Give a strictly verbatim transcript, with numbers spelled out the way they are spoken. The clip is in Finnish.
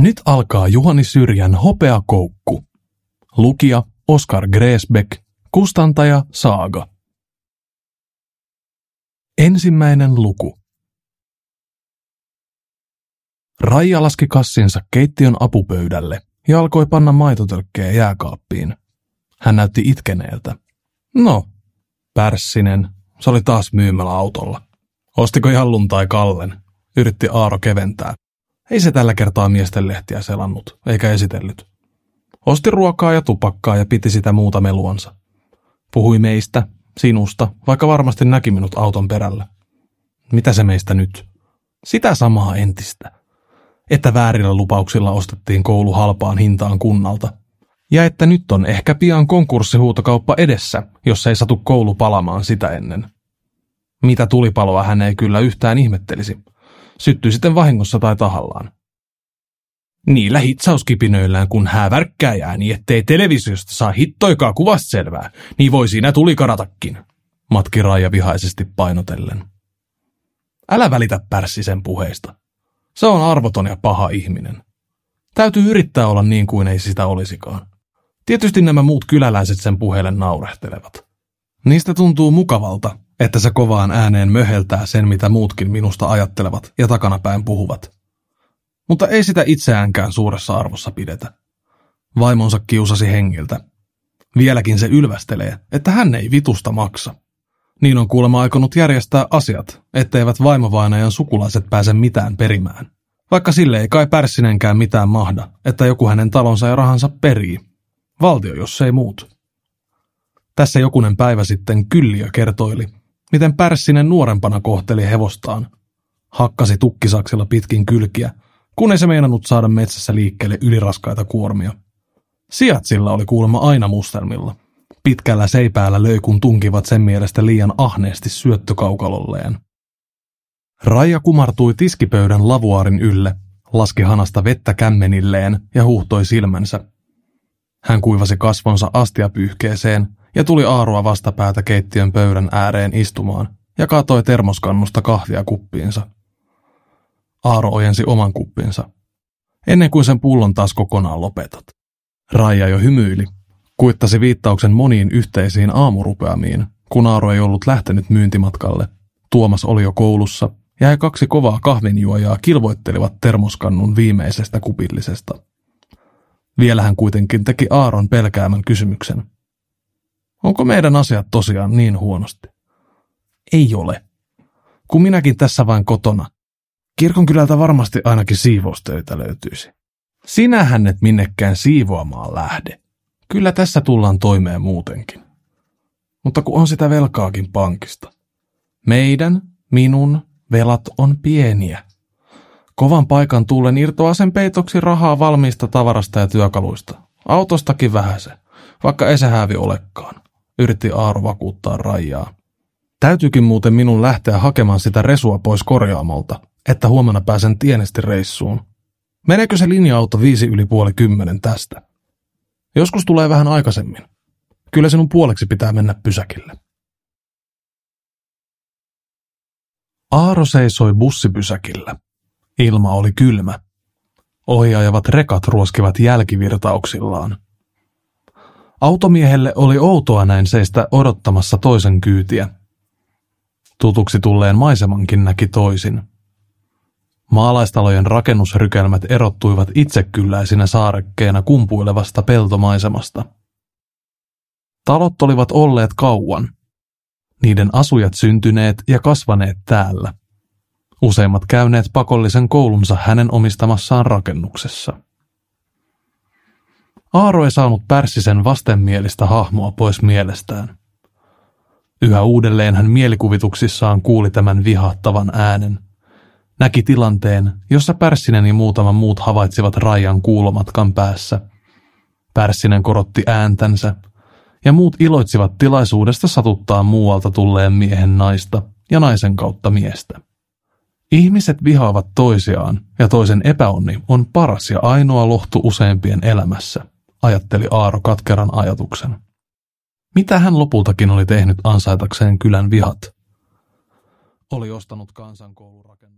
Nyt alkaa Juhani Syrjän Hopeakoukku. Lukija Oskar Gräsbeck, kustantaja Saaga. Ensimmäinen luku. Raija laski kassinsa keittiön apupöydälle ja alkoi panna maitotölkkejä jääkaappiin. Hän näytti itkeneeltä. No, Pärssinen, se oli taas myymällä autolla. Ostiko Jallun tai Kallen? Yritti Aaro keventää. Ei se tällä kertaa miesten lehtiä selannut, eikä esitellyt. Osti ruokaa ja tupakkaa ja piti sitä muuta meluansa. Puhui meistä, sinusta, vaikka varmasti näki minut auton perällä. Mitä se meistä nyt? Sitä samaa entistä. Että väärillä lupauksilla ostettiin koulu halpaan hintaan kunnalta. Ja että nyt on ehkä pian konkurssihuutokauppa edessä, jos ei satu koulu palamaan sitä ennen. Mitä tulipaloa hän ei kyllä yhtään ihmettelisi. Syttyi sitten vahingossa tai tahallaan. Niillä hitsauskipinöillään kun hää värkkääjää, niin ettei televisiosta saa hittoikaa kuvasta selvää, niin voi siinä tulikaratakin, matki Raija vihaisesti painotellen. Älä välitä Pärssisen puheista. Se on arvoton ja paha ihminen. Täytyy yrittää olla niin kuin ei sitä olisikaan. Tietysti nämä muut kyläläiset sen puheelle naurehtelevat. Niistä tuntuu mukavalta, että se kovaan ääneen möheltää sen, mitä muutkin minusta ajattelevat ja takanapäin puhuvat. Mutta ei sitä itseäänkään suuressa arvossa pidetä. Vaimonsa kiusasi hengiltä. Vieläkin se ylvästelee, että hän ei vitusta maksa. Niin on kuulemma aikonut järjestää asiat, etteivät vaimovainajan sukulaiset pääse mitään perimään. Vaikka sille ei kai Pärssinenkään mitään mahda, että joku hänen talonsa ja rahansa perii. Valtio, jos ei muut. Tässä jokunen päivä sitten Kylliö kertoili, miten Pärssinen nuorempana kohteli hevostaan. Hakkasi tukkisaksilla pitkin kylkiä, kun ei se meinannut saada metsässä liikkeelle yliraskaita kuormia. Sijat sillä oli kuulemma aina mustelmilla. Pitkällä seipäällä löi, kun tunkivat sen mielestä liian ahneesti syöttökaukalolleen. Raija kumartui tiskipöydän lavuaarin ylle, laski hanasta vettä kämmenilleen ja huuhtoi silmänsä. Hän kuivasi kasvonsa astiapyyhkeeseen ja tuli Aaroa vastapäätä keittiön pöydän ääreen istumaan ja kaatoi termoskannusta kahvia kuppiinsa. Aaro ojensi oman kuppinsa. Ennen kuin sen pullon taas kokonaan lopetat. Raija jo hymyili, kuittasi viittauksen moniin yhteisiin aamurupeamiin, kun Aaro ei ollut lähtenyt myyntimatkalle. Tuomas oli jo koulussa ja he kaksi kovaa kahvinjuojaa kilvoittelivat termoskannun viimeisestä kupillisesta. Vielä hän kuitenkin teki Aaron pelkäämän kysymyksen. Onko meidän asiat tosiaan niin huonosti? Ei ole. Kun minäkin tässä vain kotona. Kirkonkylältä varmasti ainakin siivoustöitä löytyisi. Sinähän et minnekään siivoamaan lähde. Kyllä tässä tullaan toimeen muutenkin. Mutta kun on sitä velkaakin pankista. Meidän, minun, velat on pieniä. Kovan paikan tullen irtoaa sen peitoksi rahaa valmiista tavarasta ja työkaluista. Autostakin vähäsen, vaikka ei se häävi olekaan, yritti Aaro vakuuttaa Raijaa. Täytyykin muuten minun lähteä hakemaan sitä resua pois korjaamolta, että huomenna pääsen tienesti reissuun. Meneekö se linja-auto viisi yli puoli kymmenen tästä? Joskus tulee vähän aikaisemmin. Kyllä sinun puoleksi pitää mennä pysäkille. Aaro seisoi bussipysäkillä. Ilma oli kylmä. Ohiajavat rekat ruoskivat jälkivirtauksillaan. Automiehelle oli outoa näin seistä odottamassa toisen kyytiä. Tutuksi tulleen maisemankin näki toisin. Maalaistalojen rakennusrykelmät erottuivat itsekylläisinä saarekkeina kumpuilevasta peltomaisemasta. Talot olivat olleet kauan. Niiden asujat syntyneet ja kasvaneet täällä. Useimmat käyneet pakollisen koulunsa hänen omistamassaan rakennuksessa. Aaro ei saanut Pärssisen vastenmielistä hahmoa pois mielestään. Yhä uudelleen hän mielikuvituksissaan kuuli tämän vihattavan äänen. Näki tilanteen, jossa Pärssinen ja muutama muut havaitsivat Raijan kuulomatkan päässä. Pärssinen korotti ääntänsä, ja muut iloitsivat tilaisuudesta satuttaa muualta tulleen miehen naista ja naisen kautta miestä. Ihmiset vihaavat toisiaan, ja toisen epäonni on paras ja ainoa lohtu useimpien elämässä, ajatteli Aaro katkeran ajatuksen. Mitä hän lopultakin oli tehnyt ansaitakseen kylän vihat? Oli ostanut kansankoulurakennuksen.